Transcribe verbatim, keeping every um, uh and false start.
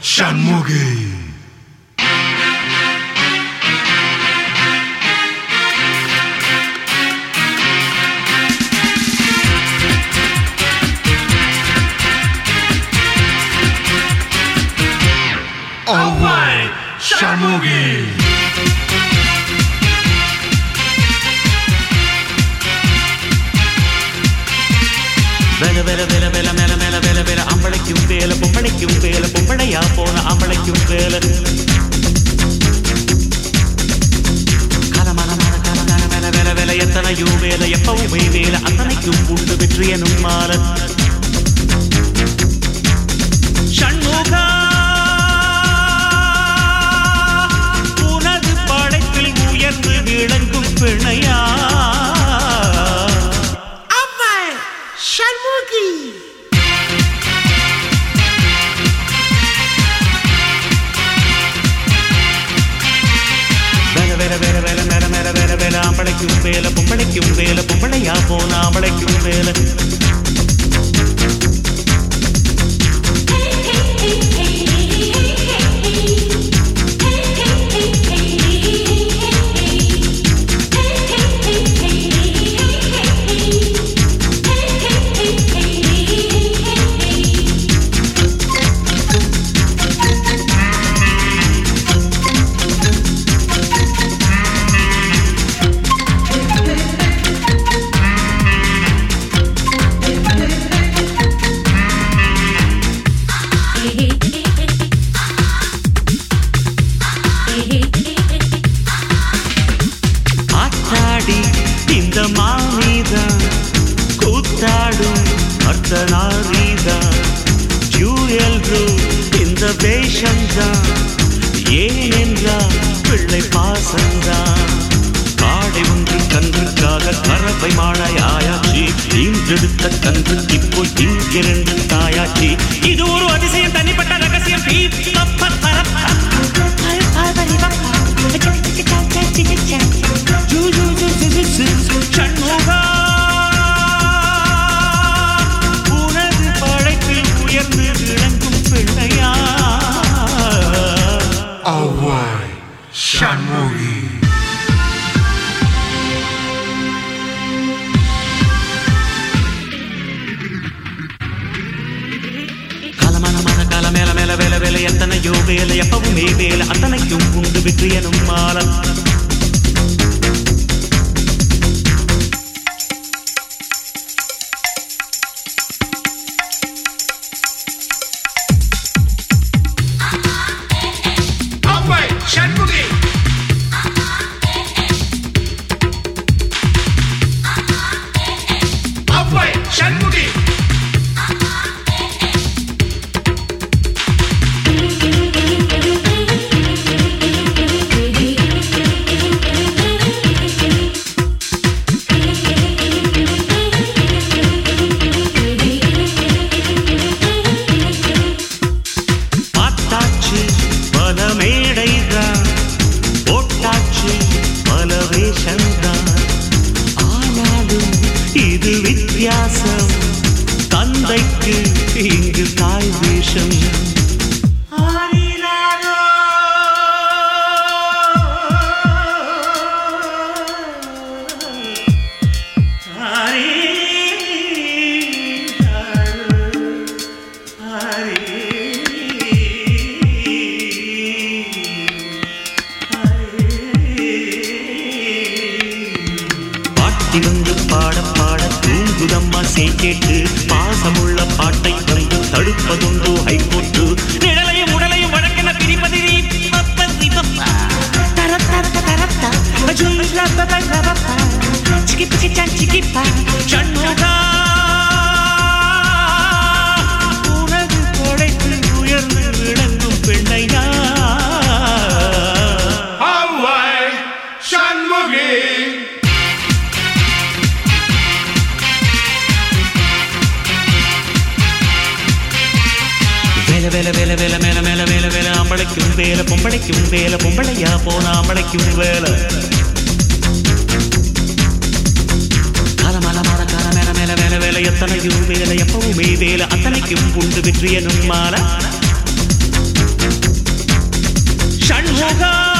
Shanmughi. Alright, Shanmugi. Vela vela vela vela mela mela vela vela ambளைக்கும் வேல பொம்பளைக்கும் வேல பொம்பளையா போன ambளைக்கும் வேல கலமன மன கலமன வேல வேல வேல எத்தனையோ வேல எப்பவுமே வேல அத்தனைக்கும் உண்டு வெற்றி எனும் மாலை சண்முகா உனது படைப்பில் உயர்ந்து விளங்கும் பிணையா Shanmugi. Vela vela vela vela mela mela vela vela ambளைக்கும் வேல பொம்பளைக்கும் வேல பொம்பளையா போன ambளைக்கும் வேல இந்த மானிதான் கூத்தாடும் அர்த்தநாரீதான் ஜூயல் ரூ இந்த வேஷம்தான் ஏனென்றால் பிள்ளை பாசந்தான் காடை ஒன்று கன்றுக்காக கறவை மாழையாயாச்சி ஈன்றெடுத்த கன்று இப்போ இங்கிரண்டு தாயாச்சி இது ஒரு அதிசயம் தனிப்பட்ட ரகசியம் சண்முகா உனது படைப்பில் உயர்ந்து விளங்கும் பிள்ளையா Alright, Shanmugi. கலமனமான கல மேல மேல வேல வேலை எத்தனையோ வேலை எப்பவுமே வேலை அத்தனைக்கும் உண்டு வெற்றி எனும் மாலை Shanmugi. Alright, Shanmugi. பார்த்தாச்சு பல மேடைதான் போட்டாச்சு பல வேஷம்தான் ஆனாலும் இது வித்தியாசம் தந்தைக்கு இங்கு தாய் வேஷம் பாட்டி வந்து பாட பாட தூங்குதம்மா செய் கேட்டு பாசமுள்ள பாட்டை வந்து தடுப்பதுண்டு ஹைகோர்ட்டு நிழலையும் உடலையும் வழக்கென பிரிப்பதி சண்முகா உனது படைப்பில் உயர்ந்து விளங்கும் பெண்ணையா Alright, Shanmugi. வேல வேல வேல வேல மேல மேல வேல வேல ambளைக்கும் வேல பொம்பளைக்கும் வேல பொம்பளையா போன ambளைக்கும் வேல கலமல மர கல மேல மேல வேல வேல எத்தனையோ வேலை எப்பவுமே வேலை அத்தனைக்கும் உண்டு வெற்றி எனும் மாலை சண்முகா